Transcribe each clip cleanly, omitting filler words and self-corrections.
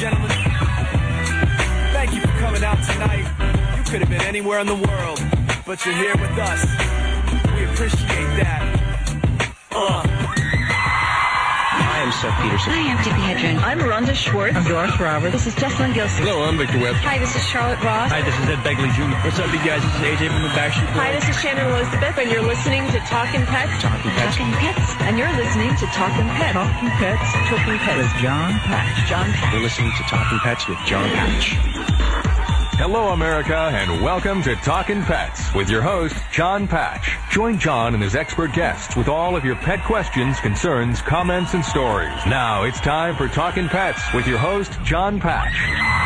gentlemen, thank you for coming out tonight. You could have been anywhere in the world, but you're here with us. We appreciate that. I am Seth Peterson. Hi, I'm Tippi Hedren. I'm Rhonda Schwartz. I'm Doris Roberts. This is Jessalyn Gilson. Hello, I'm Victor Webb. Hi, this is Charlotte Ross. Hi, this is Ed Begley Jr. What's up, you guys? This is AJ from the Backstreet Boys. Hi, this is Shannon Elizabeth, and you're listening to Talkin' Pets. Talking Pets. Talking Pets. And you're listening to Talkin' Pets. Talking Pets. Talkin' Pets. With John Patch. John Patch. You're listening to Talking Pets with John Patch. Hello, America, and welcome to Talkin' Pets with your host, John Patch. Join John and his expert guests with all of your pet questions, concerns, comments, and stories. Now it's time for Talkin' Pets with your host, John Patch.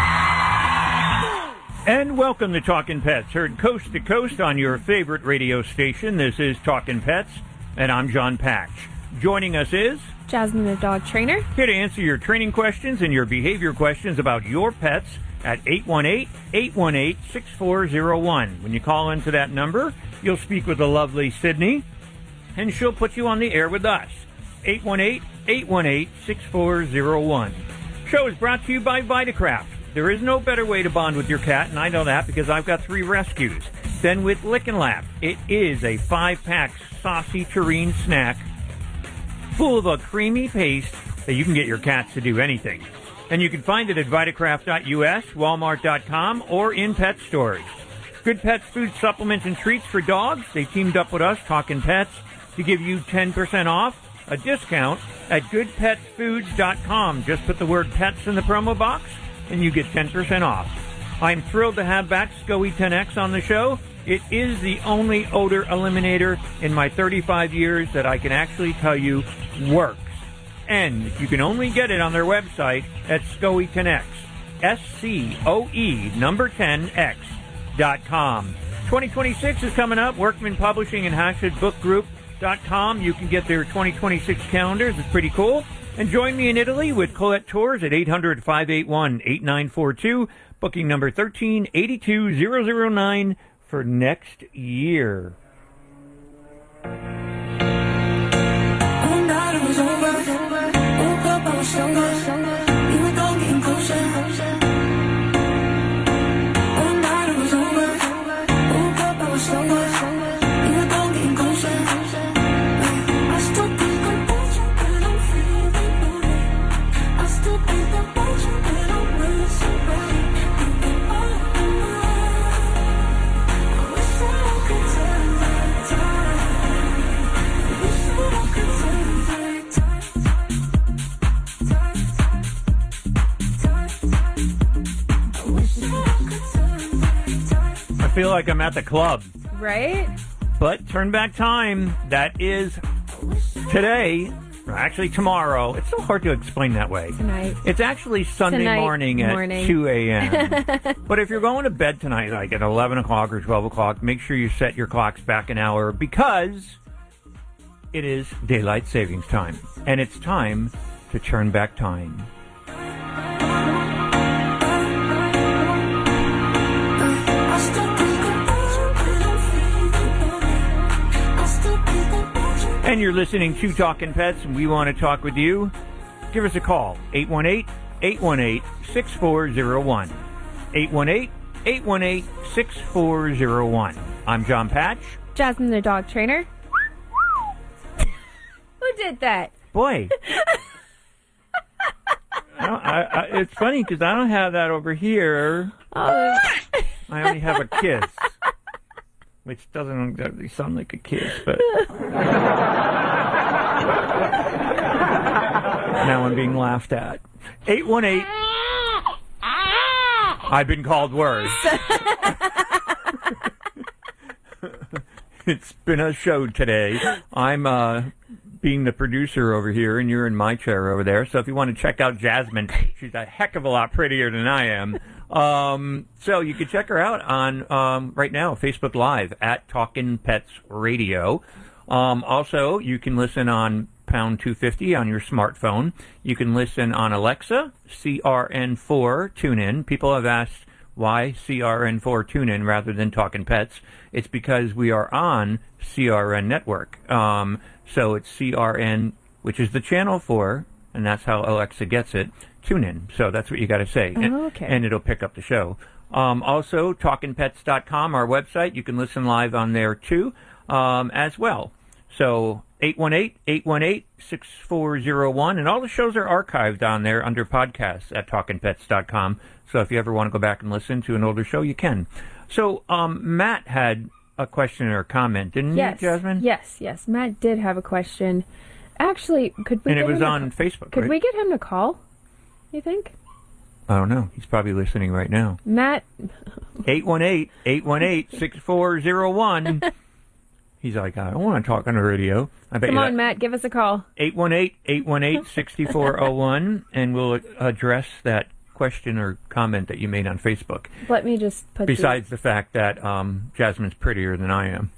And welcome to Talkin' Pets, heard coast to coast on your favorite radio station. This is Talkin' Pets, and I'm John Patch. Joining us is Jasmine, the dog trainer. Here to answer your training questions and your behavior questions about your pets at 818-818-6401. When you call into that number, you'll speak with the lovely Sydney, and she'll put you on the air with us. 818-818-6401. Show is brought to you by Vitakraft. There is no better way to bond with your cat, and I know that because I've got 3 rescues. Then with Lick and Lap, it is a 5-pack saucy terrine snack full of a creamy paste that you can get your cats to do anything. And you can find it at Vitakraft.us, Walmart.com, or in pet stores. Good Pets food supplements and treats for dogs. They teamed up with us, Talkin' Pets, to give you 10% off, a discount, at goodpetsfoods.com. Just put the word pets in the promo box, and you get 10% off. I'm thrilled to have back SCOE 10X on the show. It is the only odor eliminator in my 35 years that I can actually tell you works. And you can only get it on their website at SCOE 10X, SCOE number 10X.com. 2026 is coming up. Workman Publishing and HashedBookGroup.com. You can get their 2026 calendars. It's pretty cool. And join me in Italy with Colette Tours at 800-581-8942, booking number 1382009 for next year. I feel like I'm at the club. Right? But turn back time, that is today, or actually tomorrow. It's so hard to explain that way. Tonight. It's actually Sunday morning at 2 a.m. But if you're going to bed tonight, like at 11 o'clock or 12 o'clock, make sure you set your clocks back an hour because it is daylight savings time. And it's time to turn back time. And you're listening to Talkin' Pets, and we want to talk with you. Give us a call, 818-818-6401. 818-818-6401. I'm John Patch. Jasmine, the dog trainer. Who did that? Boy. It's funny because I don't have that over here. I only have a kiss. Which doesn't exactly sound like a kiss, but now I'm being laughed at. 818. I've been called worse. It's been a show today. I'm being the producer over here, and you're in my chair over there. So if you want to check out Jasmine, she's a heck of a lot prettier than I am. So you can check her out on right now, Facebook Live at Talkin' Pets Radio. Also, you can listen on pound 250 on your smartphone. You can listen on Alexa, CRN4 TuneIn. People have asked why CRN4 TuneIn rather than Talkin' Pets. It's because we are on CRN Network. So it's CRN, which is the channel 4, and that's how Alexa gets it. Tune in. So that's what you got to say. Okay. And it'll pick up the show. Also, TalkinPets.com, our website. You can listen live on there, too, as well. So 818-818-6401. And all the shows are archived on there under podcasts at TalkinPets.com. So if you ever want to go back and listen to an older show, you can. So Matt had a question or a comment, didn't you, Jasmine? Yes. Matt did have a question. Actually, could we? And it was on Facebook. Could right? we get him to call? You think? I don't know. He's probably listening right now. Matt. 818-818-6401. He's like, I don't want to talk on the radio. I bet Come on, Matt, give us a call. 818-818-6401, and we'll address that question or comment that you made on Facebook. Let me just put. Besides the fact that Jasmine's prettier than I am.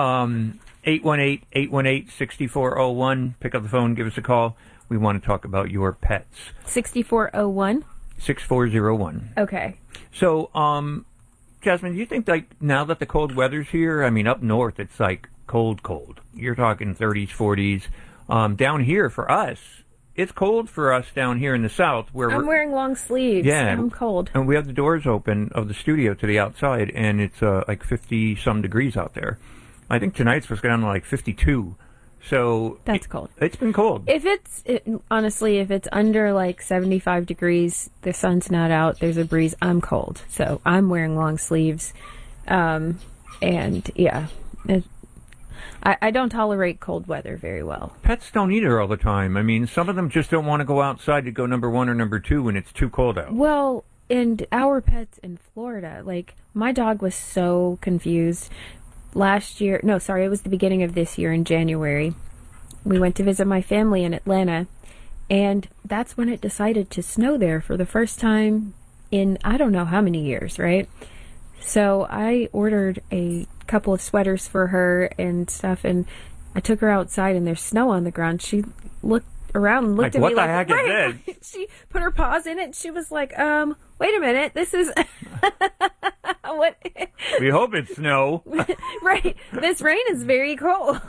818-818-6401. Pick up the phone, give us a call. We want to talk about your pets. 6401. 6401. Okay. So, Jasmine, do you think, like, now that the cold weather's here, I mean, up north, it's, like, cold. You're talking 30s, 40s. Down here, for us, it's cold for us down here in the south. Where I'm wearing long sleeves. Yeah. I'm cold. And we have the doors open of the studio to the outside, and it's, like, 50-some degrees out there. I think tonight's supposed to go down to, like, 52. So that's cold. It's been cold. Honestly, if it's under like 75 degrees, the sun's not out, there's a breeze, I'm cold. So I'm wearing long sleeves. And yeah, I don't tolerate cold weather very well. Pets don't either all the time. I mean, some of them just don't want to go outside to go number 1 or number 2 when it's too cold out. Well, and our pets in Florida, like my dog was so confused. It was the beginning of this year in January. We went to visit my family in Atlanta, and that's when it decided to snow there for the first time in I don't know how many years, right? So I ordered a couple of sweaters for her and stuff, and I took her outside, and there's snow on the ground. She looked around and looked at me like, what the heck is this? She put her paws in it, and she was like, wait a minute, this is... What? We hope it's snow. Right. This rain is very cold.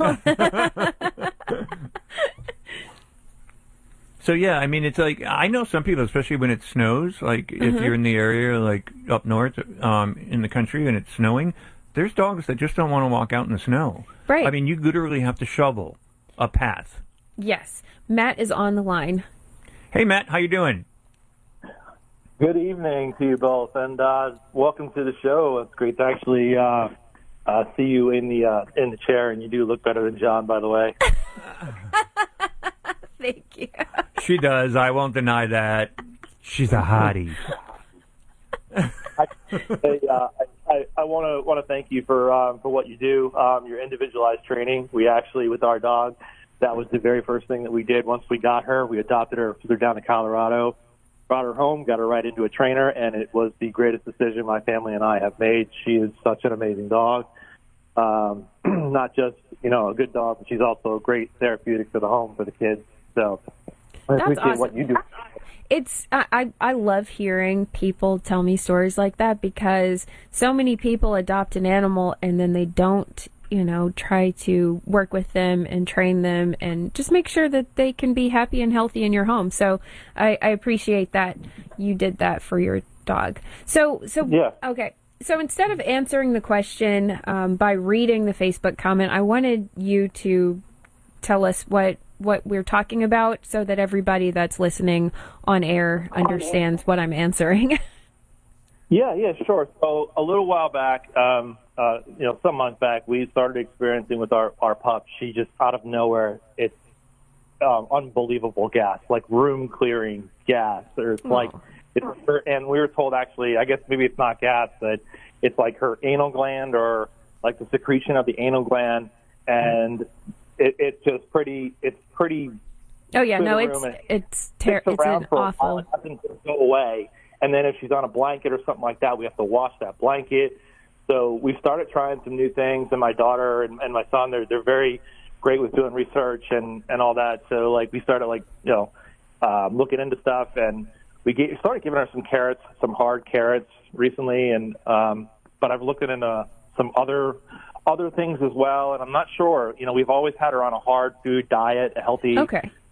So, yeah, I mean, it's like, I know some people, especially when it snows, like if you're in the area, like up north in the country and it's snowing, there's dogs that just don't want to walk out in the snow. Right. I mean, you literally have to shovel a path. Yes. Matt is on the line. Hey, Matt, how you doing? Good evening to you both, and welcome to the show. It's great to actually see you in the chair, and you do look better than John, by the way. Thank you. She does. I won't deny that. She's a hottie. I want to thank you for what you do. Your individualized training. We actually, with our dog, that was the very first thing that we did once we got her. We adopted her, flew her down to Colorado. Brought her home, got her right into a trainer, and it was the greatest decision my family and I have made. She is such an amazing dog. Not just, a good dog, but she's also a great therapeutic for the home for the kids. So I appreciate awesome. what you do. I love hearing people tell me stories like that because so many people adopt an animal and then they don't, try to work with them and train them and just make sure that they can be happy and healthy in your home. So I appreciate that you did that for your dog. So yeah. Okay. So instead of answering the question by reading the Facebook comment, I wanted you to tell us what we're talking about so that everybody that's listening on air understands what I'm answering. Yeah, sure. So a little while back, some months back, we started experiencing with our pup. She just out of nowhere, it's unbelievable gas, like room clearing gas. There's and we were told actually, I guess maybe it's not gas, but it's like her anal gland or like the secretion of the anal gland, and it's just pretty. It's pretty. Oh yeah, no, it's an awful. It doesn't just go away. And then if she's on a blanket or something like that, we have to wash that blanket. So we started trying some new things, and my daughter and my son, they're very great with doing research and all that. So like we started looking into stuff, and we started giving her some carrots, some hard carrots recently, and but I've looked into some other things as well, and I'm not sure. We've always had her on a hard food diet, a healthy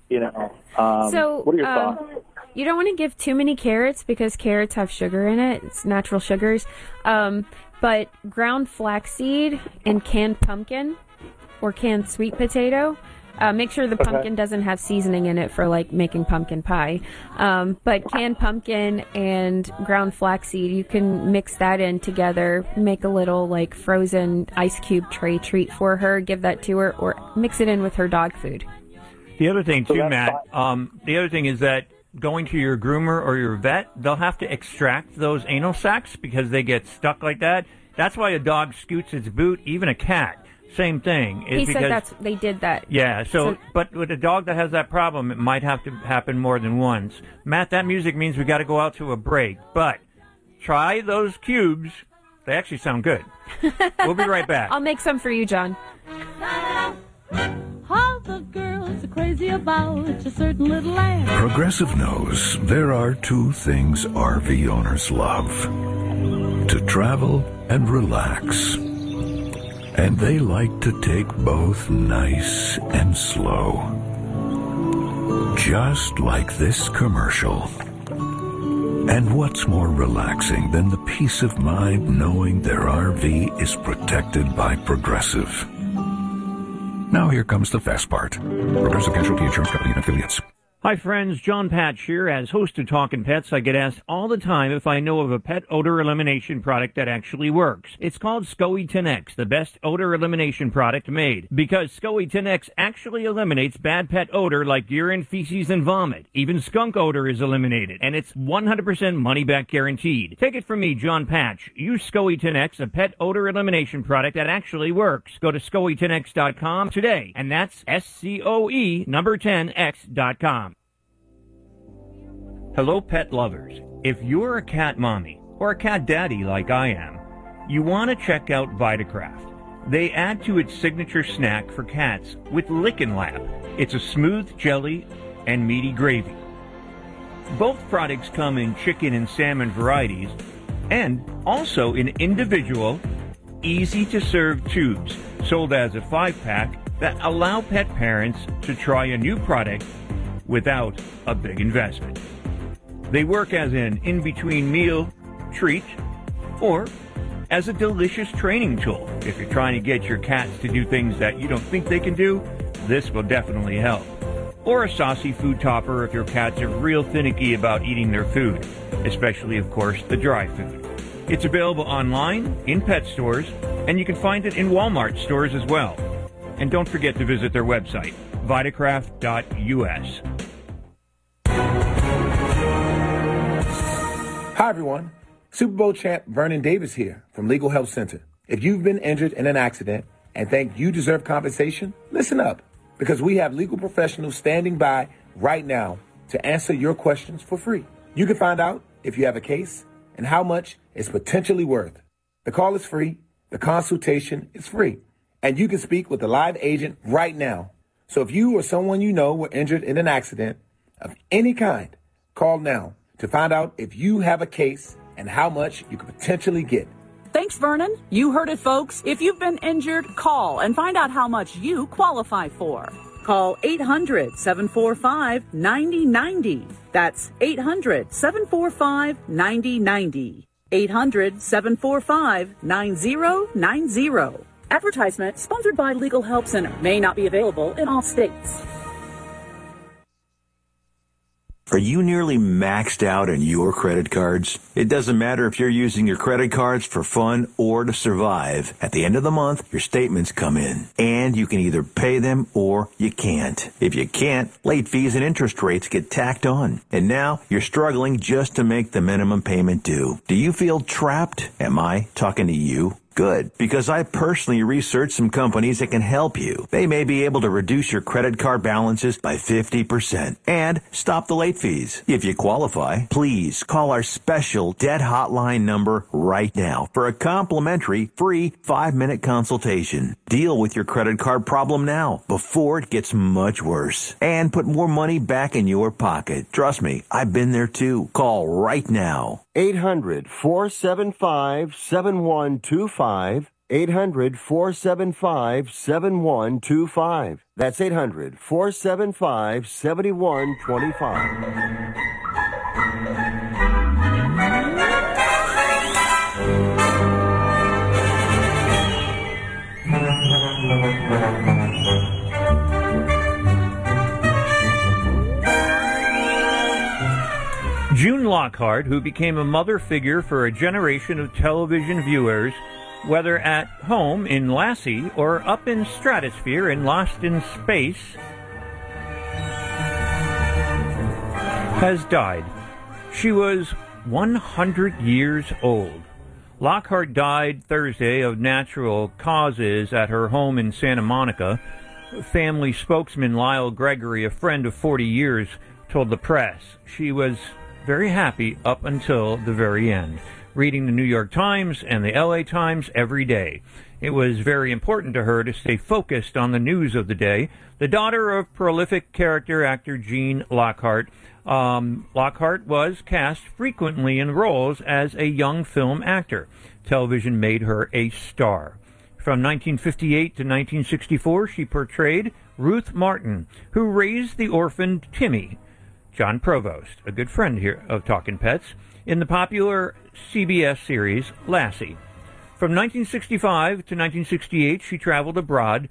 You know. So, what are your thoughts? You don't want to give too many carrots because carrots have sugar in it. It's natural sugars. But ground flaxseed and canned pumpkin or canned sweet potato. Make sure the pumpkin doesn't have seasoning in it for like making pumpkin pie. But canned pumpkin and ground flaxseed, you can mix that in together, make a little like frozen ice cube tray treat for her, give that to her, or mix it in with her dog food. The other thing too, Matt, the other thing is that going to your groomer or your vet, they'll have to extract those anal sacs because they get stuck like that. That's why a dog scoots its boot, even a cat. Same thing. He said they did that. Yeah, but with a dog that has that problem, it might have to happen more than once. Matt, that music means we got to go out to a break, but try those cubes. They actually sound good. We'll be right back. I'll make some for you, John. All the girls are crazy about a certain little land. Progressive knows there are two things RV owners love: to travel and relax. And they like to take both nice and slow. Just like this commercial. And what's more relaxing than the peace of mind knowing their RV is protected by Progressive? Now here comes the fast part. Progressive Casualty Insurance Company and Affiliates. Hi, friends. John Patch here. As host of Talkin' Pets, I get asked all the time if I know of a pet odor elimination product that actually works. It's called SCOE 10X, the best odor elimination product made. Because SCOE 10X actually eliminates bad pet odor like urine, feces, and vomit. Even skunk odor is eliminated, and it's 100% money-back guaranteed. Take it from me, John Patch. Use SCOE 10X, a pet odor elimination product that actually works. Go to SCOE10X.com today, and that's SCOE 10X.com. Hello, pet lovers. If you're a cat mommy or a cat daddy like I am, you want to check out Vitacraft. They add to its signature snack for cats with Lickin' Lap. It's a smooth jelly and meaty gravy. Both products come in chicken and salmon varieties and also in individual, easy-to-serve tubes sold as a 5-pack that allow pet parents to try a new product without a big investment. They work as an in-between meal treat or as a delicious training tool. If you're trying to get your cats to do things that you don't think they can do, this will definitely help. Or a saucy food topper if your cats are real finicky about eating their food, especially, of course, the dry food. It's available online, in pet stores, and you can find it in Walmart stores as well. And don't forget to visit their website, vitacraft.us. Hi, everyone. Super Bowl champ Vernon Davis here from Legal Help Center. If you've been injured in an accident and think you deserve compensation, listen up, because we have legal professionals standing by right now to answer your questions for free. You can find out if you have a case and how much it's potentially worth. The call is free. The consultation is free. And you can speak with a live agent right now. So if you or someone you know were injured in an accident of any kind, call now to find out if you have a case and how much you could potentially get. Thanks, Vernon. You heard it, folks. If you've been injured, call and find out how much you qualify for. Call 800-745-9090. That's 800-745-9090. 800-745-9090. Advertisement sponsored by Legal Help Center. May not be available in all states. Are you nearly maxed out on your credit cards? It doesn't matter if you're using your credit cards for fun or to survive. At the end of the month, your statements come in, and you can either pay them or you can't. If you can't, late fees and interest rates get tacked on. And now you're struggling just to make the minimum payment due. Do you feel trapped? Am I talking to you? Good, because I personally researched some companies that can help you. They may be able to reduce your credit card balances by 50% and stop the late fees. If you qualify, please call our special debt hotline number right now for a complimentary free 5-minute consultation. Deal with your credit card problem now before it gets much worse and put more money back in your pocket. Trust me, I've been there too. Call right now. 800-475-7125. 800-475-7125. That's 800-475-7125. June Lockhart, who became a mother figure for a generation of television viewers, whether at home in Lassie or up in stratosphere and Lost in Space, has died. She was 100 years old. Lockhart died Thursday of natural causes at her home in Santa Monica. Family spokesman Lyle Gregory, a friend of 40 years, told the press she was very happy up until the very end, reading the New York Times and the LA Times every day. It was very important to her to stay focused on the news of the day. The daughter of prolific character actor Gene Lockhart, Lockhart was cast frequently in roles as a young film actor. Television made her a star. From 1958 to 1964, she portrayed Ruth Martin, who raised the orphaned Timmy, John Provost, a good friend here of Talkin' Pets, in the popular CBS series Lassie. From 1965 to 1968, she traveled aboard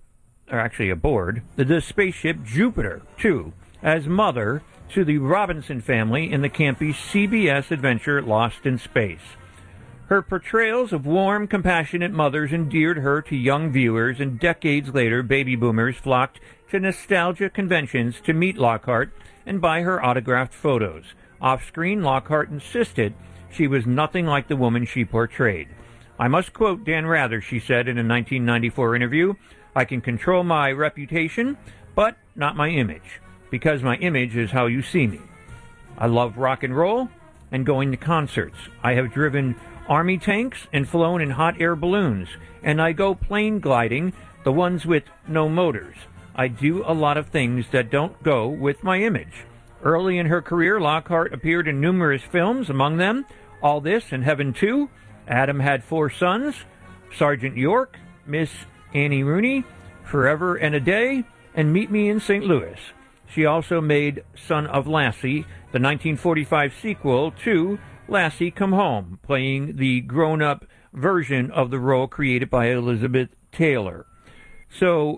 the spaceship Jupiter 2 as mother to the Robinson family in the campy CBS adventure Lost in Space. Her portrayals of warm, compassionate mothers endeared her to young viewers, and decades later, baby boomers flocked to nostalgia conventions to meet Lockhart and buy her autographed photos. Off-screen, Lockhart insisted she was nothing like the woman she portrayed. I must quote Dan Rather, she said in a 1994 interview, "I can control my reputation, but not my image, because my image is how you see me. I love rock and roll and going to concerts. I have driven army tanks and flown in hot air balloons, and I go plane gliding, the ones with no motors. I do a lot of things that don't go with my image." Early in her career, Lockhart appeared in numerous films, among them All This and Heaven 2, Adam Had 4 Sons, Sergeant York, Miss Annie Rooney, Forever and a Day, and Meet Me in St. Louis. She also made Son of Lassie, the 1945 sequel to Lassie Come Home, playing the grown-up version of the role created by Elizabeth Taylor. So,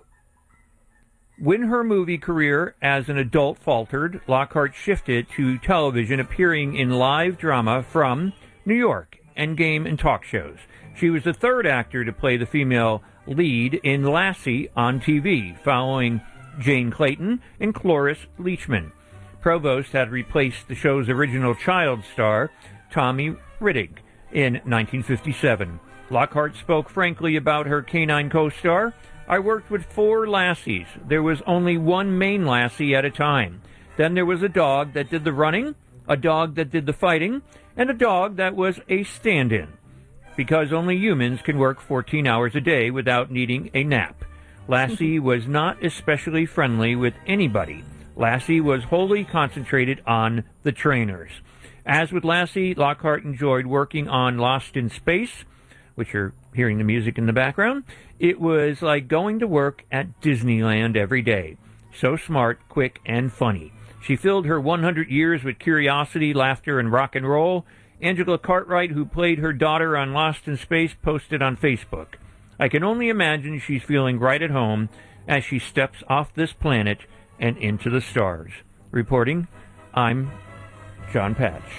when her movie career as an adult faltered, Lockhart shifted to television, appearing in live drama from New York, Endgame, and talk shows. She was the third actor to play the female lead in Lassie on TV, following Jane Clayton and Cloris Leachman. Provost had replaced the show's original child star, Tommy Riddick, in 1957. Lockhart spoke frankly about her canine co-star. "I worked with 4 Lassies. There was only one main Lassie at a time. Then there was a dog that did the running, a dog that did the fighting, and a dog that was a stand-in, because only humans can work 14 hours a day without needing a nap. Lassie was not especially friendly with anybody. Lassie was wholly concentrated on the trainers." As with Lassie, Lockhart enjoyed working on Lost in Space, which you're hearing the music in the background. It was like going to work at Disneyland every day. So smart, quick, and funny. She filled her 100 years with curiosity, laughter, and rock and roll. Angela Cartwright, who played her daughter on Lost in Space, posted on Facebook, "I can only imagine she's feeling right at home as she steps off this planet and into the stars." Reporting, I'm John Patch.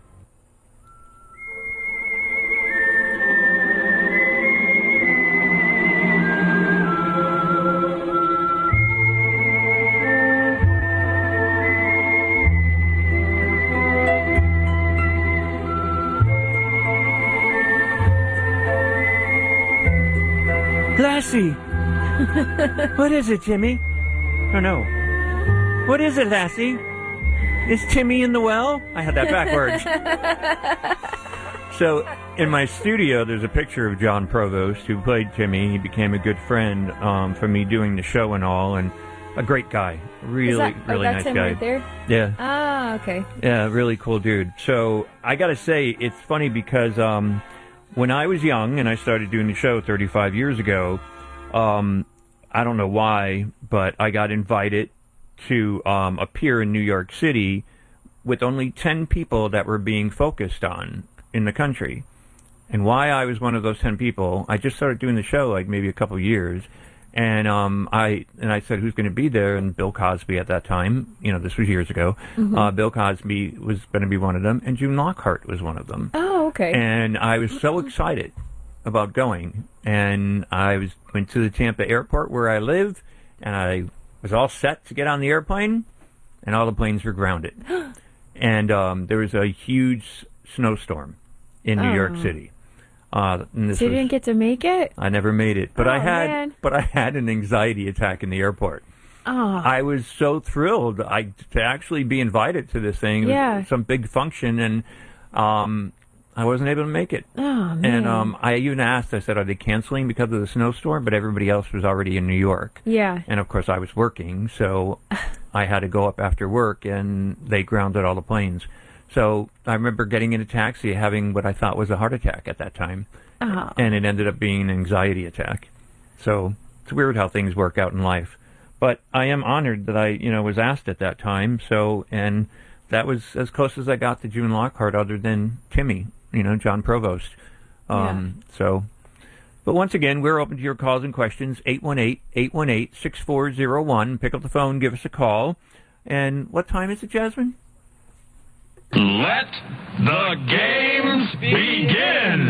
Lassie! What is it, Timmy? Oh, no. What is it, Lassie? Is Timmy in the well? I had that backwards. So, in my studio, there's a picture of John Provost, who played Timmy. He became a good friend for me doing the show and all, and a great guy. Really nice him guy. Right there? Yeah. Ah, okay. Yeah, really cool dude. So, I gotta say, it's funny because when I was young and I started doing the show 35 years ago, I don't know why, but I got invited to appear in New York City with only 10 people that were being focused on in the country. And why I was one of those 10 people, I just started doing the show like maybe a couple of years, and I said who's going to be there, and Bill Cosby at that time, this was years ago, Bill Cosby was going to be one of them, and June Lockhart was one of them. Oh, okay. And I was so excited about going, and I went to the Tampa airport where I live, and I was all set to get on the airplane, and all the planes were grounded. And there was a huge snowstorm in New York City. So you didn't get to make it? I never made it, but I man. had an anxiety attack in the airport. Oh. I was so thrilled to actually be invited to this thing. Yeah. It was some big function, and I wasn't able to make it. Oh, man. And I even asked, I said, are they canceling because of the snowstorm? But everybody else was already in New York. Yeah. And, of course, I was working, so I had to go up after work, and they grounded all the planes. So I remember getting in a taxi having what I thought was a heart attack at that time. Oh. And it ended up being an anxiety attack. So it's weird how things work out in life. But I am honored that I, was asked at that time. So, and that was as close as I got to June Lockhart other than Timmy, John Provost. So, but once again, we're open to your calls and questions, 818-818-6401. Pick up the phone, give us a call. And what time is it, Jasmine? Let the games begin!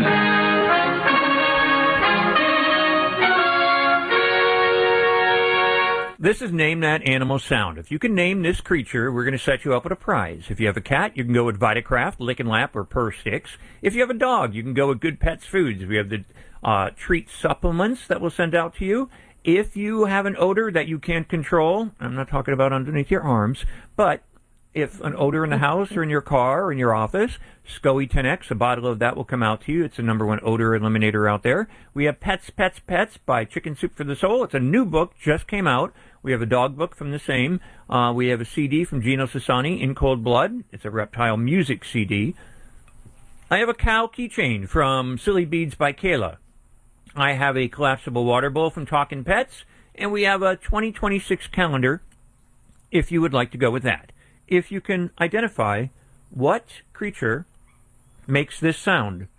This is Name That Animal Sound. If you can name this creature, we're going to set you up with a prize. If you have a cat, you can go with Vitacraft, Lick and Lap, or Purr Sticks. If you have a dog, you can go with Good Pets Foods. We have the treat supplements that we'll send out to you. If you have an odor that you can't control, I'm not talking about underneath your arms, but if an odor in the house or in your car or in your office, SCOE 10X, a bottle of that will come out to you. It's the #1 odor eliminator out there. We have Pets, Pets, Pets by Chicken Soup for the Soul. It's a new book, just came out. We have a dog book from the same. We have a CD from Gino Sassani, In Cold Blood. It's a reptile music CD. I have a cow keychain from Silly Beads by Kayla. I have a collapsible water bowl from Talkin' Pets. And we have a 2026 calendar, if you would like to go with that. If you can identify what creature makes this sound.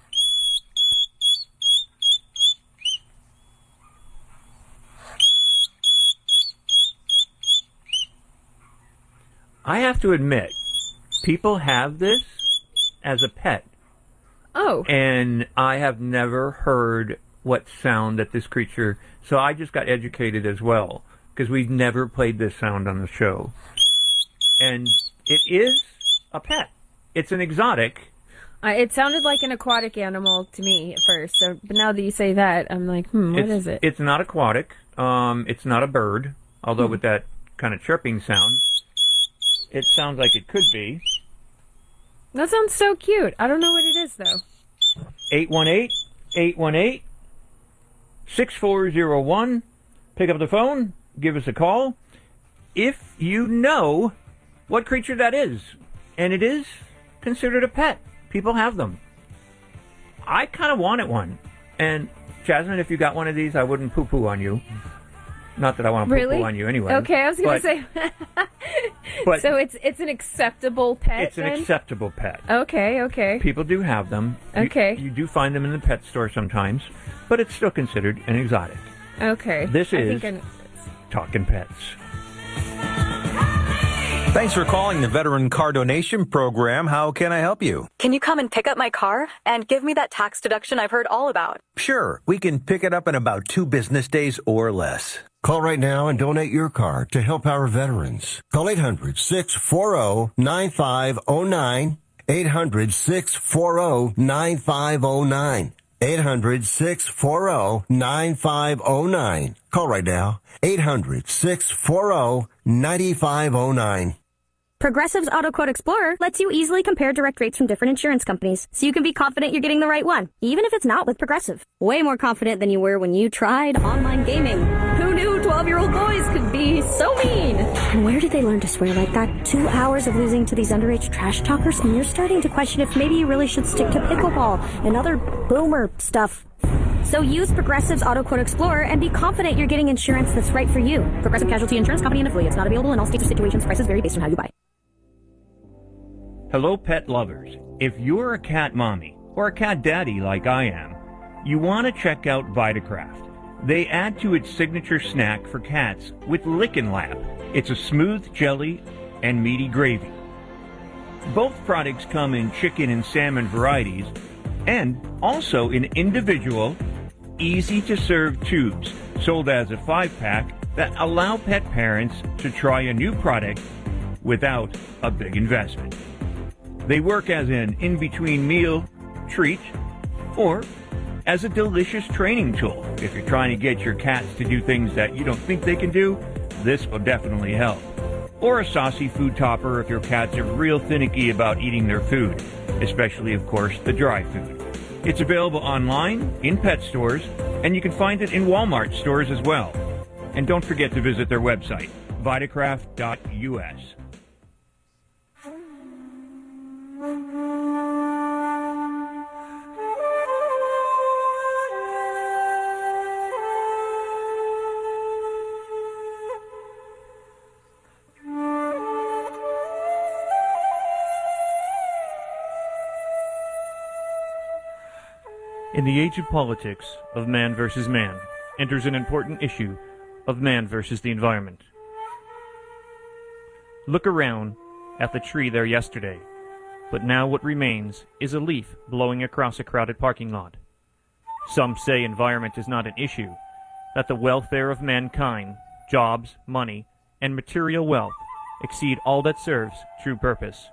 I have to admit, people have this as a pet. Oh. And I have never heard what sound that this creature... So I just got educated as well, because we've never played this sound on the show. And it is a pet. It's an exotic. It sounded like an aquatic animal to me at first, but now that you say that, I'm like, what is it? It's not aquatic. It's not a bird, although with that kind of chirping sound, it sounds like it could be. That sounds so cute. I don't know what it is, though. 818-818-6401. Pick up the phone. Give us a call. If you know what creature that is, and it is considered a pet. People have them. I kind of wanted one. And, Jasmine, if you got one of these, I wouldn't poo-poo on you. Not that I want to poo-poo on you anyway. Okay, I was going to say. But so it's an acceptable pet, It's an acceptable pet. Okay. People do have them. Okay. You do find them in the pet store sometimes, but it's still considered an exotic. Okay. This is Talkin' Pets. Thanks for calling the Veteran Car Donation Program. How can I help you? Can you come and pick up my car and give me that tax deduction I've heard all about? Sure. We can pick it up in about 2 business days or less. Call right now and donate your car to help our veterans. Call 800-640-9509. 800-640-9509. 800-640-9509. Call right now. 800-640-9509. Progressive's Auto Quote Explorer lets you easily compare direct rates from different insurance companies, so you can be confident you're getting the right one, even if it's not with Progressive. Way more confident than you were when you tried online gaming. Who knew 12-year-old boys could be so mean? And where did they learn to swear like that? 2 hours of losing to these underage trash talkers, and you're starting to question if maybe you really should stick to pickleball and other boomer stuff. So use Progressive's Auto Quote Explorer and be confident you're getting insurance that's right for you. Progressive Casualty Insurance Company and affiliates. Not available in all states or situations. Prices vary based on how you buy. Hello, pet lovers. If you're a cat mommy or a cat daddy like I am, you want to check out Vitacraft. They add to its signature snack for cats with Lickin' Lap. It's a smooth jelly and meaty gravy. Both products come in chicken and salmon varieties and also in individual, easy-to-serve tubes sold as a 5-pack that allow pet parents to try a new product without a big investment. They work as an in-between meal treat or as a delicious training tool. If you're trying to get your cats to do things that you don't think they can do, this will definitely help. Or a saucy food topper if your cats are real finicky about eating their food, especially, of course, the dry food. It's available online, in pet stores, and you can find it in Walmart stores as well. And don't forget to visit their website, vitacraft.us. In the age of politics, of man versus man, enters an important issue of man versus the environment. Look around at the tree there yesterday, but now what remains is a leaf blowing across a crowded parking lot. Some say environment is not an issue, that the welfare of mankind, jobs, money, and material wealth exceed all that serves true purpose.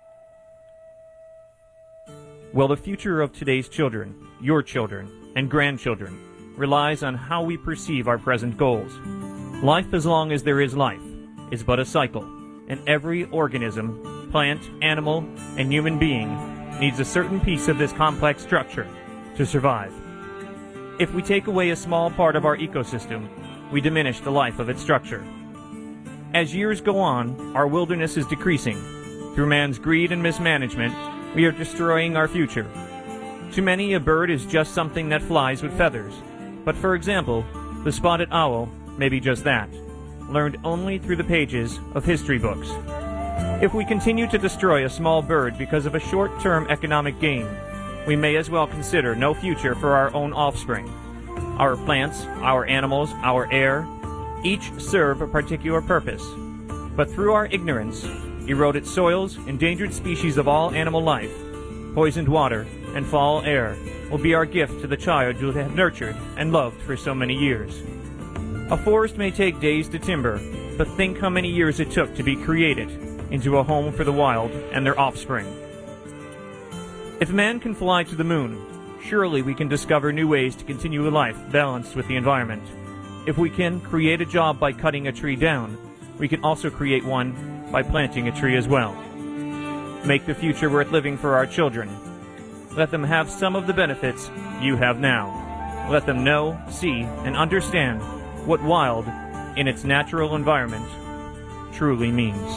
Well, the future of today's children, your children, and grandchildren relies on how we perceive our present goals. Life, as long as there is life, is but a cycle, and every organism, plant, animal, and human being needs a certain piece of this complex structure to survive. If we take away a small part of our ecosystem, we diminish the life of its structure. As years go on, our wilderness is decreasing. Through man's greed and mismanagement, we are destroying our future. To many, a bird is just something that flies with feathers. But for example, the spotted owl may be just that, learned only through the pages of history books. If we continue to destroy a small bird because of a short-term economic gain, we may as well consider no future for our own offspring. Our plants, our animals, our air, each serve a particular purpose. But through our ignorance, eroded soils, endangered species of all animal life, poisoned water, and foul air will be our gift to the child you have nurtured and loved for so many years. A forest may take days to timber, but think how many years it took to be created into a home for the wild and their offspring. If man can fly to the moon, surely we can discover new ways to continue a life balanced with the environment. If we can create a job by cutting a tree down, we can also create one by planting a tree as well. Make the future worth living for our children. Let them have some of the benefits you have now. Let them know, see, and understand what wild, in its natural environment, truly means.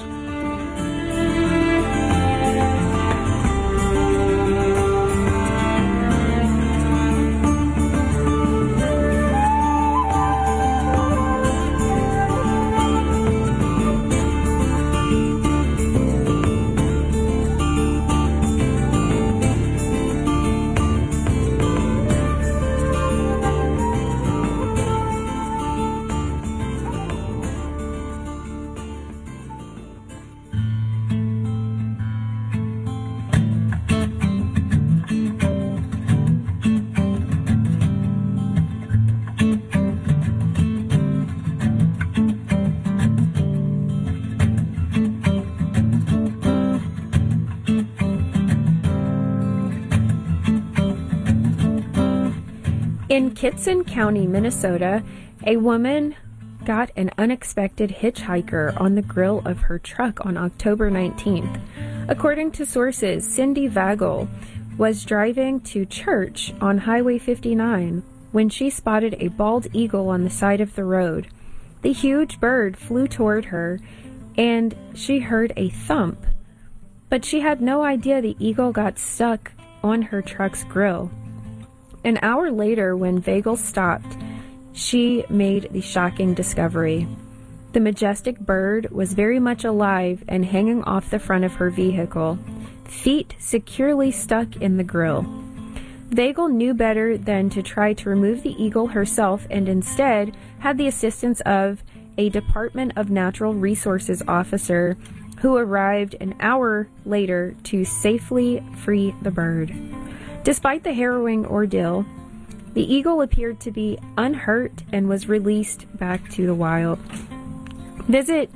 In Kitson County, Minnesota, a woman got an unexpected hitchhiker on the grill of her truck on October 19th. According to sources, Cindy Vagel was driving to church on Highway 59 when she spotted a bald eagle on the side of the road. The huge bird flew toward her, and she heard a thump, but she had no idea the eagle got stuck on her truck's grill. An hour later, when Vagel stopped, she made the shocking discovery. The majestic bird was very much alive and hanging off the front of her vehicle, feet securely stuck in the grill. Vagel knew better than to try to remove the eagle herself and instead had the assistance of a Department of Natural Resources officer who arrived an hour later to safely free the bird. Despite the harrowing ordeal, the eagle appeared to be unhurt and was released back to the wild. Visit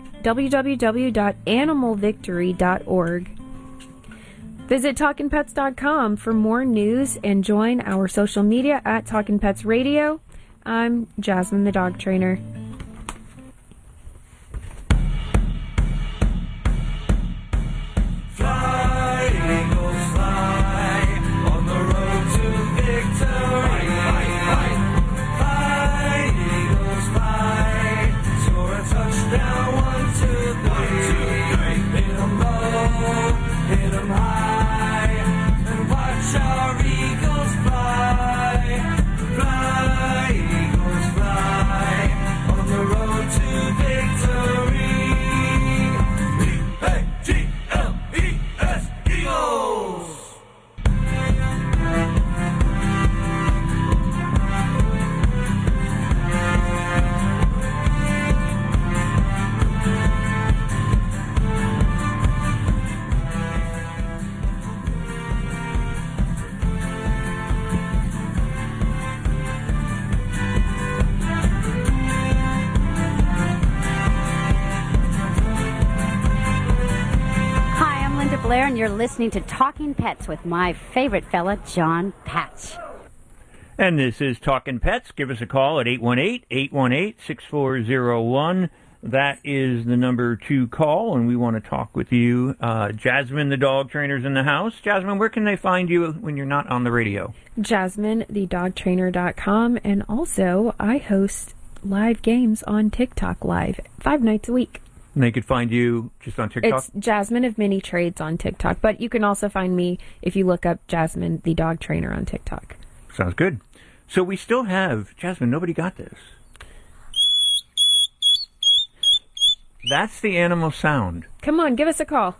www.animalvictory.org. Visit TalkinPets.com for more news and join our social media at Talkin' Pets Radio. I'm Jasmine, the dog trainer. Fly, eagles, fly, on the road to victory. Fly, eagles, fly, score a touchdown, 1, 2, 3. Hit 'em low, hit 'em high, and watch our eagles fly. Fly, eagles, fly, on the road to victory. E-A-G-L-E-S, Eagles! Blair, and you're listening to Talking Pets with my favorite fella, John Patch. And this is Talking Pets. Give us a call at 818-818-6401. That is the number to call, and we want to talk with you. Jasmine, the dog trainer's in the house. Jasmine, where can they find you when you're not on the radio? JasmineTheDogTrainer.com, and also I host live games on TikTok Live 5 nights a week. And they could find you just on TikTok? It's Jasmine of Mini Trades on TikTok, but you can also find me if you look up Jasmine, the dog trainer on TikTok. Sounds good. So we still have, Jasmine, nobody got this. That's the animal sound. Come on, give us a call.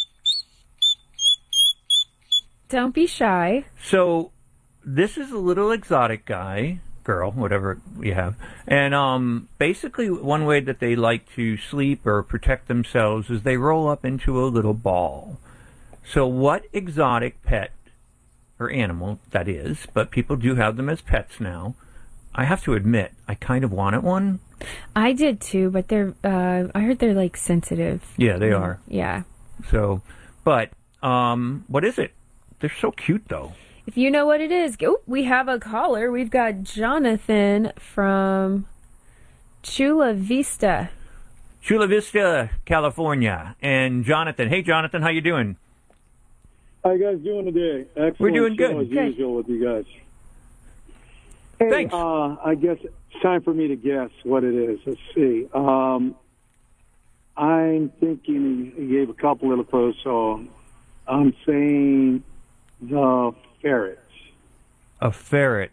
Don't be shy. So this is a little exotic guy. Girl, whatever you have. And basically one way that they like to sleep or protect themselves is they roll up into a little ball. So what exotic pet or animal that is, but people do have them as pets now. I have to admit, I kind of wanted one. I did too, but they're I heard they're like sensitive. Yeah, they are. Yeah. So, but what is it? They're so cute though. If you know what it is, we have a caller. We've got Jonathan from Chula Vista. Chula Vista, California. And Jonathan. Hey, Jonathan, how you doing? How you guys doing today? Excellent. We're doing show good. As usual with you guys. Hey, thanks. I guess it's time for me to guess what it is. Let's see. I'm thinking he gave a couple little clues, so I'm saying the ferret. A ferret.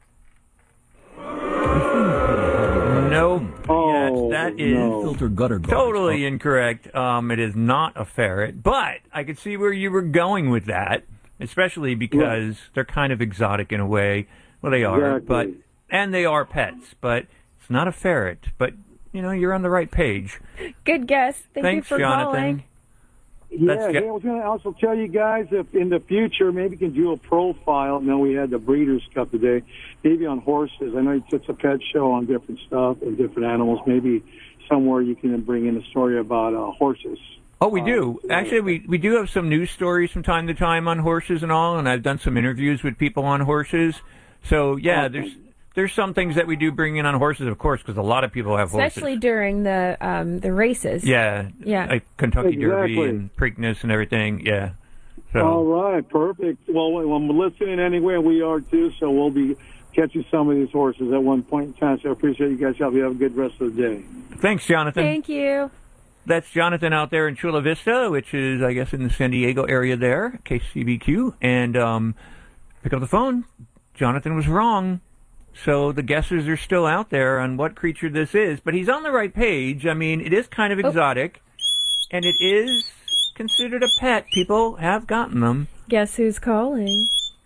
No. Oh, yes, that is filter gutter totally incorrect. It is not a ferret, but I could see where you were going with that, especially because they're kind of exotic in a way. Well, they are, Exactly. and they are pets, but it's not a ferret. But you know, you're on the right page. Good guess. Thanks, you for Jonathan. calling. Yeah, hey, I was going to also tell you guys if in the future maybe you can do a profile. Now we had the Breeders' Cup today, maybe on horses. I know it's a pet show on different stuff and different animals. Maybe somewhere you can bring in a story about horses. Oh, we do. Actually, we do have some news stories from time to time on horses and all, and I've done some interviews with people on horses. So, yeah, there's some things that we do bring in on horses, of course, because a lot of people have horses. Especially during the races. Yeah. Yeah. Like Kentucky Derby Exactly. and Preakness and everything, yeah. So. All right, perfect. Well, I'm listening anyway, and we are too, so we'll be catching some of these horses at one point in time. So I appreciate you guys. Hope you have a good rest of the day. Thanks, Jonathan. Thank you. That's Jonathan out there in Chula Vista, which is, I guess, in the San Diego area there, KCBQ. And pick up the phone. Jonathan was wrong. So the guesses are still out there on what creature this is. But he's on the right page. I mean, it is kind of exotic. And it is considered a pet. People have gotten them. Guess who's calling?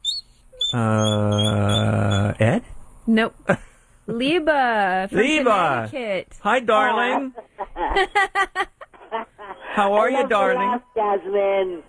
Ed? Nope. Liba from Liba. Connecticut. Hi, darling. How are you, darling? Jasmine.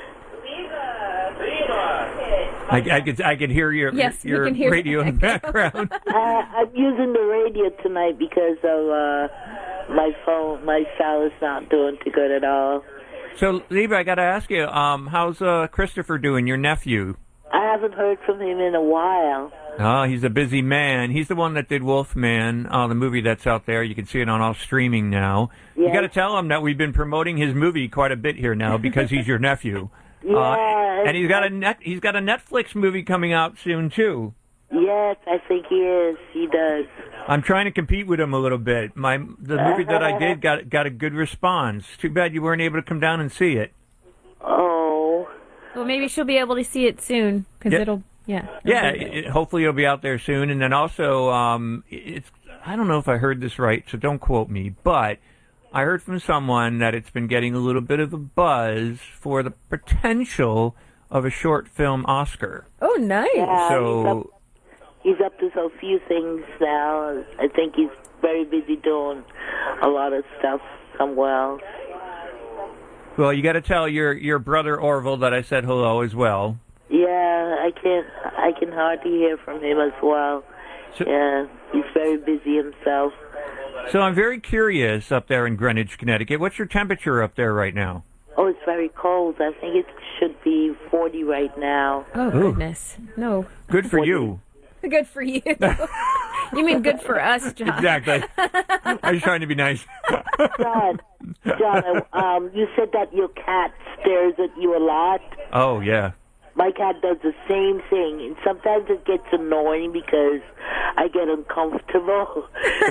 I could hear your radio in the background. I'm using the radio tonight because of my phone. My cell is not doing too good at all. So, Liba, I got to ask you, how's Christopher doing, your nephew? I haven't heard from him in a while. Oh, he's a busy man. He's the one that did Wolfman, the movie that's out there. You can see it on all streaming now. Yes. You got to tell him that we've been promoting his movie quite a bit here now because he's your nephew. Yeah, and he's got a Netflix movie coming out soon too. Yes, I think he is. He does. I'm trying to compete with him a little bit. The movie that I did got a good response. Too bad you weren't able to come down and see it. Oh. Well, maybe she'll be able to see it soon because it'll. Hopefully it'll be out there soon. And then also, I don't know if I heard this right, so don't quote me, but I heard from someone that it's been getting a little bit of a buzz for the potential of a short film Oscar. Oh, nice. Yeah, so he's up to a few things now. I think he's very busy doing a lot of stuff somewhere else. Well, you got to tell your brother Orville that I said hello as well. Yeah, I can hardly hear from him as well. So, yeah, he's very busy himself. So I'm very curious up there in Greenwich, Connecticut. What's your temperature up there right now? Oh, it's very cold. I think it should be 40 right now. Oh, goodness. No. Good for you. Good for you. You mean good for us, John. Exactly. I was trying to be nice. John, you said that your cat stares at you a lot. Oh, yeah. My cat does the same thing, and sometimes it gets annoying because I get uncomfortable.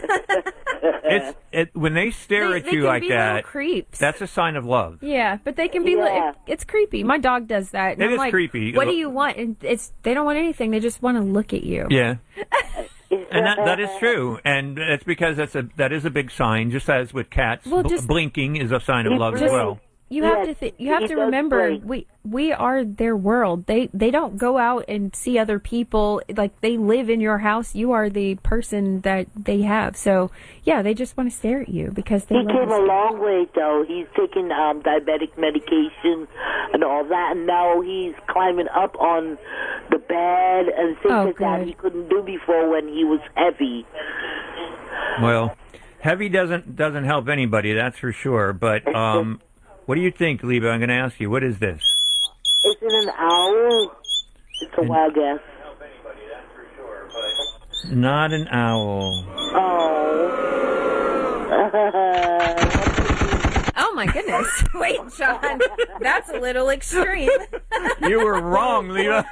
When they stare at you like that, creeps. That's a sign of love. Yeah, but they can be it's creepy. My dog does that. And It I'm is like, creepy. What do you want? And they don't want anything. They just want to look at you. Yeah. And that is true, and it's because that is a big sign. Just as with cats, blinking is a sign of love as well. You have to remember we are their world. They don't go out and see other people. Like, they live in your house. You are the person that they have. So yeah, they just want to stare at you because they. He came a long way though. He's taking diabetic medication and all that, and now he's climbing up on the bed and things like that he couldn't do before when he was heavy. Well, heavy doesn't help anybody, that's for sure. But what do you think, Liba? I'm going to ask you. What is this? Is it an owl? It's a wild guess. Not an owl. Oh my goodness! Wait, John, that's a little extreme. You were wrong, Liba.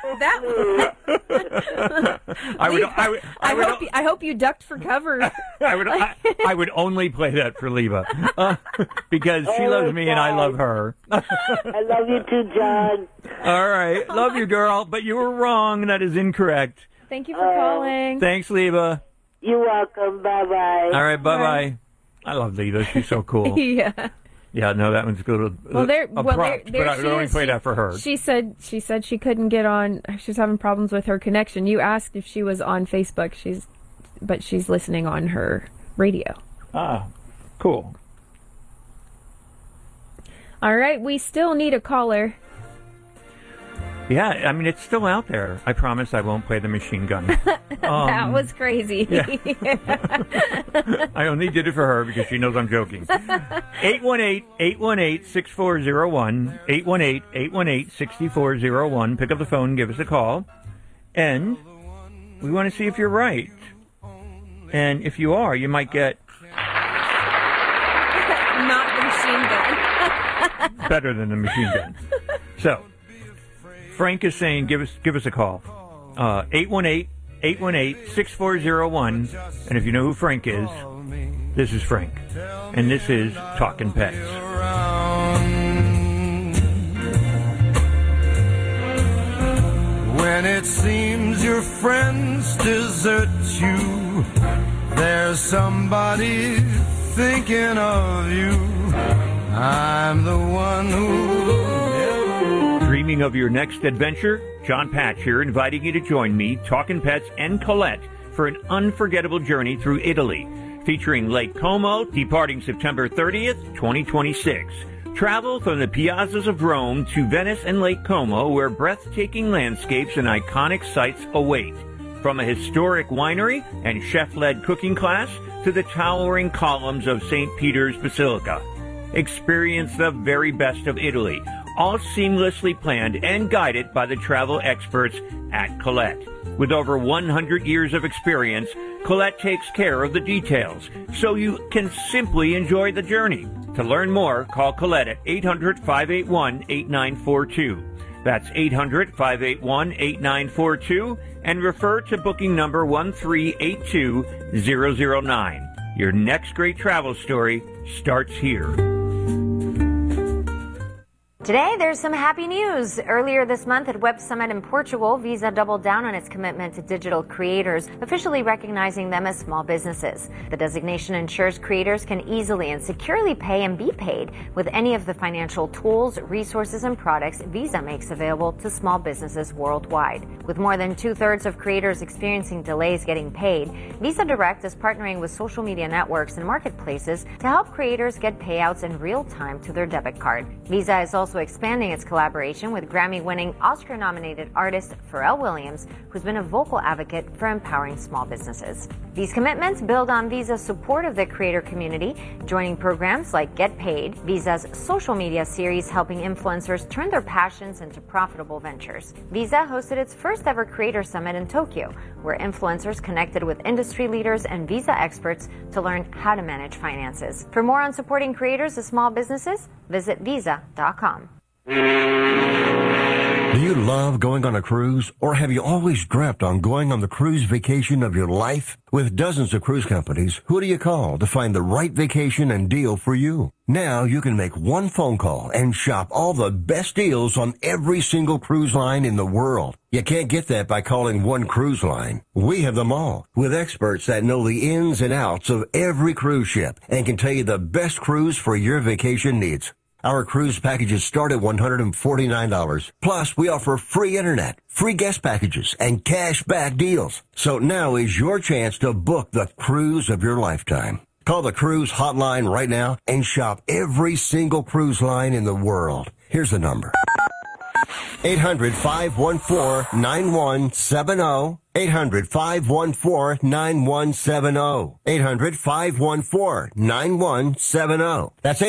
I hope you ducked for cover. I would only play that for Liba because she loves me and I love her. I love you too, John. All right, love you, girl, but you were wrong. That is incorrect. Thank you for calling. Thanks, Liba. You're welcome. Bye-bye. All right, bye-bye. I love Liba. She's so cool. Yeah. Yeah, no, that one's good. But I would only play that for her. She said she couldn't get on. She was having problems with her connection. You asked if she was on Facebook. But she's listening on her radio. Ah, cool. All right, we still need a caller. Yeah, I mean, it's still out there. I promise I won't play the machine gun. That was crazy. Yeah. I only did it for her because she knows I'm joking. 818-818-6401. 818-818-6401. Pick up the phone, give us a call. And we want to see if you're right. And if you are, you might get... Not the machine gun. Better than the machine gun. So... Frank is saying, give us a call. 818-818-6401. And if you know who Frank is, this is Frank. And this is Talkin' Pets. When it seems you're friends desert you, there's somebody thinking of you. I'm the one who... Dreaming of your next adventure? John Patch here, inviting you to join me, Talkin' Pets, and Colette for an unforgettable journey through Italy, featuring Lake Como, departing September 30th, 2026. Travel from the piazzas of Rome to Venice and Lake Como, where breathtaking landscapes and iconic sights await. From a historic winery and chef-led cooking class to the towering columns of St. Peter's Basilica. Experience the very best of Italy, all seamlessly planned and guided by the travel experts at Colette. With over 100 years of experience, Colette takes care of the details, so you can simply enjoy the journey. To learn more, call Colette at 800-581-8942. That's 800-581-8942, and refer to booking number 1382009. Your next great travel story starts here. Today, there's some happy news. Earlier this month at Web Summit in Portugal, Visa doubled down on its commitment to digital creators, officially recognizing them as small businesses. The designation ensures creators can easily and securely pay and be paid with any of the financial tools, resources, and products Visa makes available to small businesses worldwide. With more than 2/3 of creators experiencing delays getting paid, Visa Direct is partnering with social media networks and marketplaces to help creators get payouts in real time to their debit card. Visa is also expanding its collaboration with Grammy-winning, Oscar-nominated artist Pharrell Williams, who's been a vocal advocate for empowering small businesses. These commitments build on Visa's support of the creator community, joining programs like Get Paid, Visa's social media series helping influencers turn their passions into profitable ventures. Visa hosted its first ever Creator Summit in Tokyo, where influencers connected with industry leaders and Visa experts to learn how to manage finances. For more on supporting creators of small businesses, visit visa.com. Do you love going on a cruise, or have you always dreamt on going on the cruise vacation of your life? With dozens of cruise companies, who do you call to find the right vacation and deal for you? Now you can make one phone call and shop all the best deals on every single cruise line in the world. You can't get that by calling one cruise line. We have them all, with experts that know the ins and outs of every cruise ship and can tell you the best cruise for your vacation needs. Our cruise packages start at $149. Plus, we offer free internet, free guest packages, and cash back deals. So now is your chance to book the cruise of your lifetime. Call the cruise hotline right now and shop every single cruise line in the world. Here's the number. 800-514-9170. 800-514-9170. 800-514-9170. That's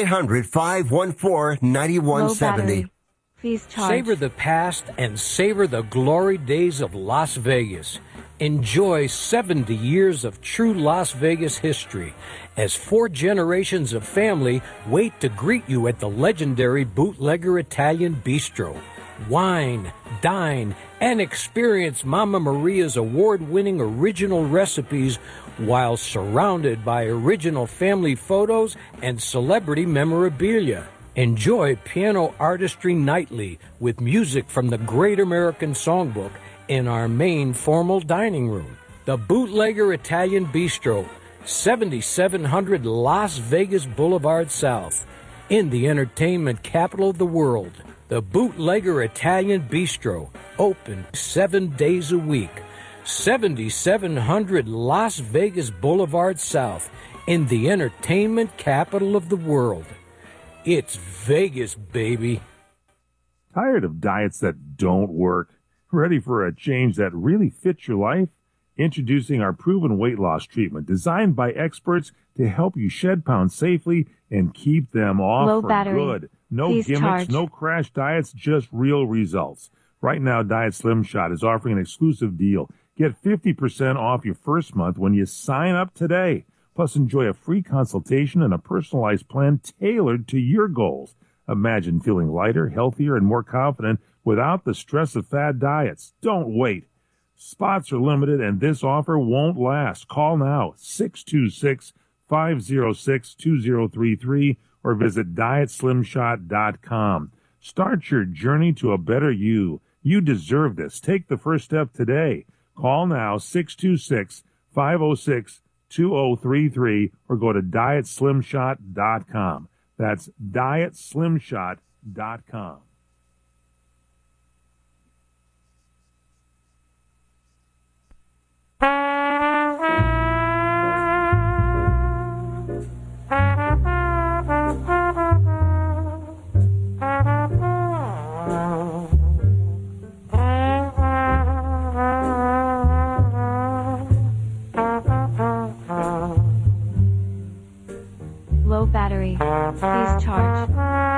800-514-9170. Please charge. Savor the past and savor the glory days of Las Vegas. Enjoy 70 years of true Las Vegas history as 4 generations of family wait to greet you at the legendary Bootlegger Italian Bistro. Wine, dine, and experience Mama Maria's award-winning original recipes while surrounded by original family photos and celebrity memorabilia. Enjoy piano artistry nightly with music from the Great American Songbook in our main formal dining room. The Bootlegger Italian Bistro, 7700 Las Vegas Boulevard South, in the entertainment capital of the world. The Bootlegger Italian Bistro, open 7 days a week. 7700 Las Vegas Boulevard South, in the entertainment capital of the world. It's Vegas, baby. Tired of diets that don't work? Ready for a change that really fits your life? Introducing our proven weight loss treatment designed by experts to help you shed pounds safely and keep them off Low for battery. good. No Please gimmicks, charge. no crash diets, just real results. Right now, Diet Slim Shot is offering an exclusive deal. Get 50% off your first month when you sign up today. Plus, enjoy a free consultation and a personalized plan tailored to your goals. Imagine feeling lighter, healthier, and more confident without the stress of fad diets. Don't wait. Spots are limited, and this offer won't last. Call now, 626-506-2033, or visit DietSlimShot.com. Start your journey to a better you. You deserve this. Take the first step today. Call now, 626-506-2033, or go to DietSlimShot.com. That's DietSlimShot.com. Low battery. Please charge.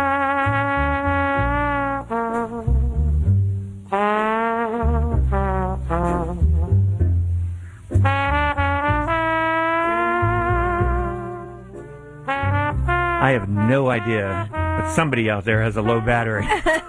I have no idea, but somebody out there has a low battery.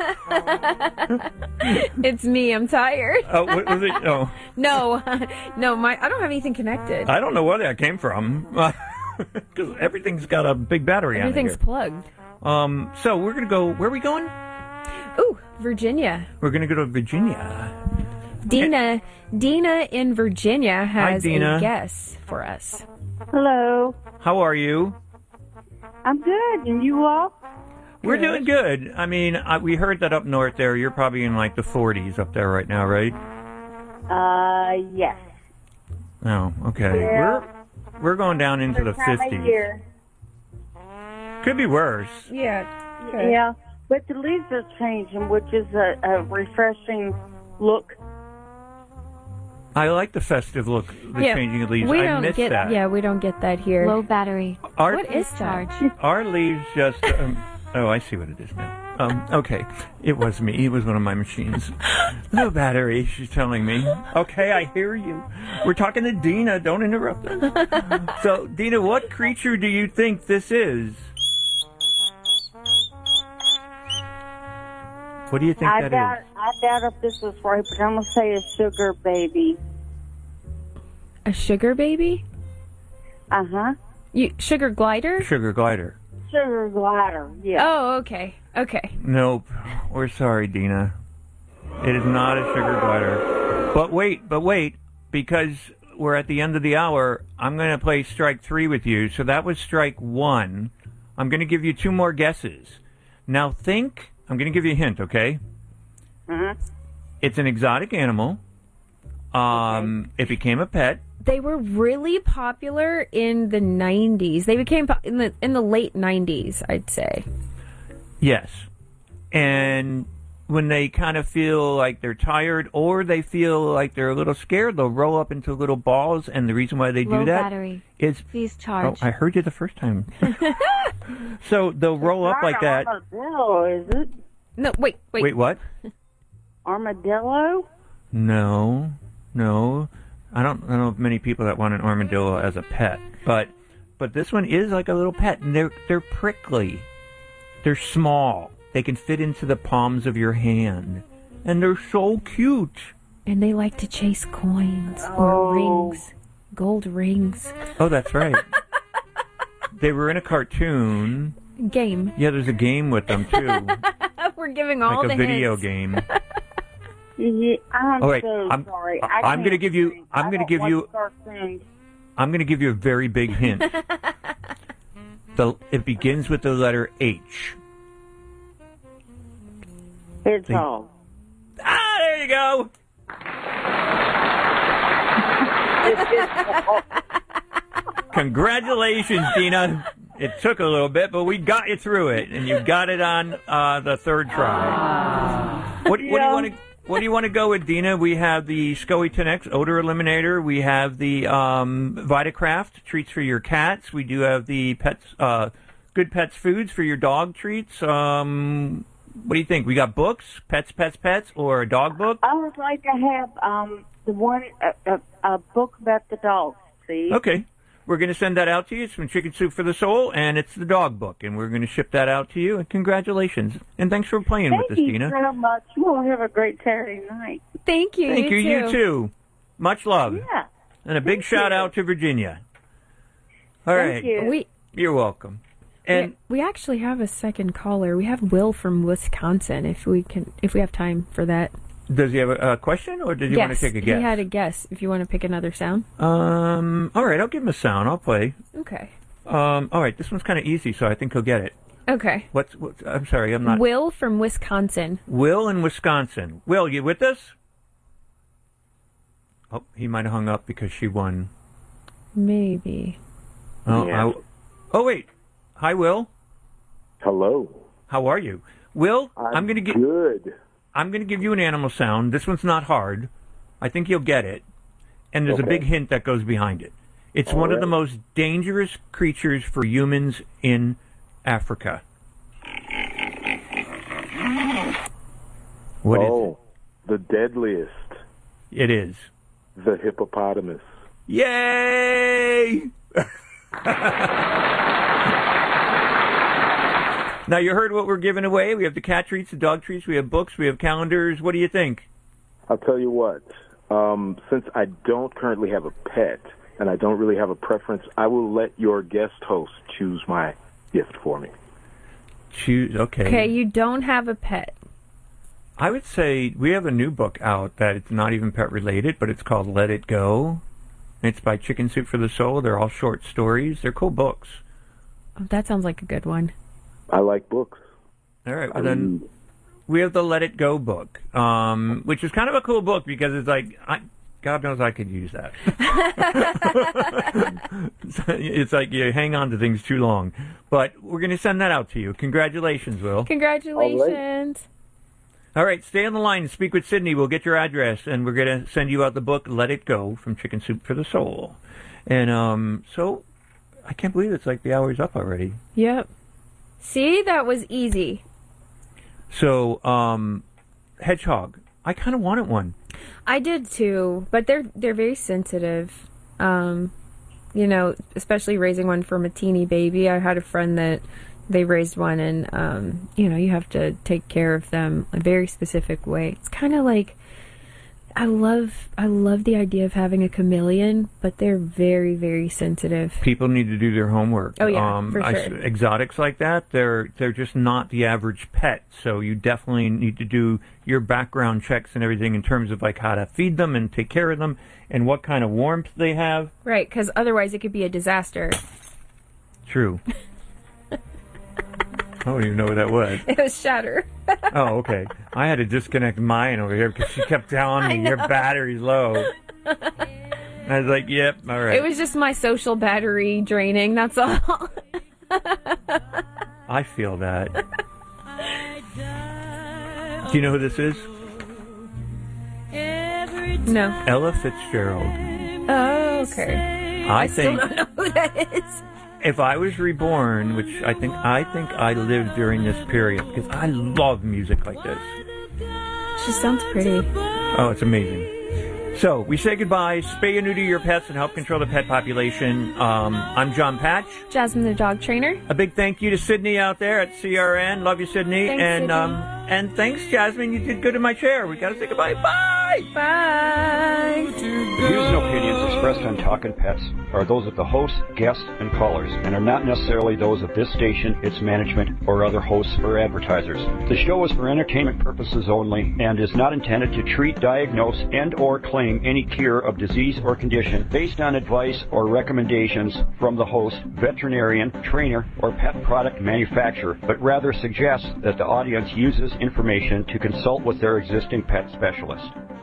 It's me. I'm tired. Oh, what was it? Oh. No, I don't have anything connected. I don't know where that came from. Because everything's got a big battery on it. Everything's plugged. So we're going to go, where are we going? Ooh, Virginia. We're going to go to Virginia. Dina in Virginia has Dina. a guess for us. Hello. How are you? I'm good. And you all? We're doing good. I mean, we heard that up north there, you're probably in like the 40s up there right now, right? Yes. Oh, okay. Yeah. We're going down into the 50s. Year. Could be worse. Yeah. Okay. Yeah. But the leaves are changing, which is a refreshing look. I like the festive look, the changing of leaves. We I don't miss get that. Yeah, we don't get that here. Low battery. What is that? Our leaves just... oh, I see what it is now. Okay. It was me. It was one of my machines. No battery, she's telling me. Okay, I hear you. We're talking to Dina. Don't interrupt us. So, Dina, what creature do you think this is? What do you think that is? I doubt if this is right, but I'm going to say a sugar baby. A sugar baby? Uh-huh. Sugar glider? Sugar glider. Sugar glider, yeah. Oh, okay. Okay. Nope. We're sorry, Dina. It is not a sugar glider. But wait, because we're at the end of the hour, I'm going to play strike 3 with you. So that was strike 1. I'm going to give you 2 more guesses. Now think, I'm going to give you a hint, okay? Uh-huh. It's an exotic animal. It became a pet. They were really popular in the 90s. They became in the late 90s, I'd say. Yes. And when they kind of feel like they're tired or they feel like they're a little scared, they'll roll up into little balls. And the reason why they do that battery. is... Please charge. Oh, I heard you the first time. So they'll roll up like that. Armadillo, is it? No, wait. Wait, what? Armadillo? No. I don't know of many people that want an armadillo as a pet, but this one is like a little pet, and they're prickly. They're small. They can fit into the palms of your hand, and they're so cute. And they like to chase coins or rings, gold rings. Oh, that's right. They were in a cartoon. Game. Yeah, there's a game with them too. We're giving all like the a video hints. game. Yeah, I'm All right, so sorry. I'm going to give you. I'm going to give you. I'm going to give you a very big hint. It begins with the letter H. Hedgehog. Ah, there you go. Congratulations, Dina. It took a little bit, but we got you through it, and you got it on the third try. What do you want to? What do you want to go with, Dina? We have the SCOE 10X odor eliminator. We have the Vitacraft treats for your cats. We do have the Pets Good Pets foods for your dog treats. What do you think? We got books, Pets, or a dog book? I would like to have the one a book about the dogs, please. Okay. We're going to send that out to you. It's from Chicken Soup for the Soul, and it's the dog book, and we're going to ship that out to you. And congratulations. And thanks for playing with us, Dina. Thank you so much. You all have a great Saturday night. Thank you. Thank you. You too. Much love. Yeah. And a big shout out to Virginia. All right. You. You're welcome. And we actually have a second caller. We have Will from Wisconsin. If we have time for that. Does he have a question, or did you want to take a guess? He had a guess. If you want to pick another sound. All right, I'll give him a sound. I'll play. Okay. All right, this one's kind of easy, so I think he'll get it. Okay. What's I'm sorry, I'm not. Will from Wisconsin. Will in Wisconsin. Will, you with us? Oh, he might have hung up because she won. Maybe. Oh, Yeah. Wait. Hi, Will. Hello. How are you? Will, I'm going to get good. I'm going to give you an animal sound. This one's not hard. I think you'll get it. And there's a big hint that goes behind it. It's one of the most dangerous creatures for humans in Africa. What is it? The deadliest. It is. The hippopotamus. Yay! Now, you heard what we're giving away. We have the cat treats, the dog treats, we have books, we have calendars. What do you think? I'll tell you what. Since I don't currently have a pet and I don't really have a preference, I will let your guest host choose my gift for me. Choose, okay. Okay, you don't have a pet. I would say we have a new book out that it's not even pet related, but it's called Let It Go. It's by Chicken Soup for the Soul. They're all short stories. They're cool books. Oh, that sounds like a good one. I like books. All right, well then we have the Let It Go book, which is kind of a cool book because it's like, God knows I could use that. It's like you hang on to things too long. But we're going to send that out to you. Congratulations, Will. Congratulations. All right, stay on the line and speak with Sydney. We'll get your address, and we're going to send you out the book Let It Go from Chicken Soup for the Soul. And so I can't believe it's like the hour's up already. Yep. See, that was easy. So, hedgehog. I kind of wanted one. I did too, but they're very sensitive. You know, especially raising one from a teeny baby. I had a friend that they raised one, and you know, you have to take care of them a very specific way. It's kind of like I love the idea of having a chameleon, but they're very, very sensitive. People need to do their homework. Oh yeah, for sure. Exotics like that, they're just not the average pet. So you definitely need to do your background checks and everything in terms of like how to feed them and take care of them and what kind of warmth they have. Right, because otherwise it could be a disaster. True. I don't even know what that was. It was Shatter. Oh, okay. I had to disconnect mine over here because she kept telling me your battery's low. I was like, yep, all right. It was just my social battery draining, that's all. I feel that. Do you know who this is? No. Ella Fitzgerald. Oh, okay. I still think don't know who that is. if I was reborn, which I think I lived during this period because I love music like this. She sounds pretty. Oh, it's amazing. So, we say goodbye, spay and neuter your pets, and help control the pet population. I'm John Patch. Jasmine the dog trainer. A big thank you to Sydney out there at CRN. Love you, Sydney. Thanks, and thanks, Jasmine. You did good in my chair. We got to say goodbye. Bye! Bye! The views and opinions expressed on Talkin' Pets are those of the host, guests, and callers, and are not necessarily those of this station, its management, or other hosts or advertisers. The show is for entertainment purposes only and is not intended to treat, diagnose, and or claim any cure of disease or condition based on advice or recommendations from the host, veterinarian, trainer, or pet product manufacturer, but rather suggests that the audience uses information to consult with their existing pet specialist.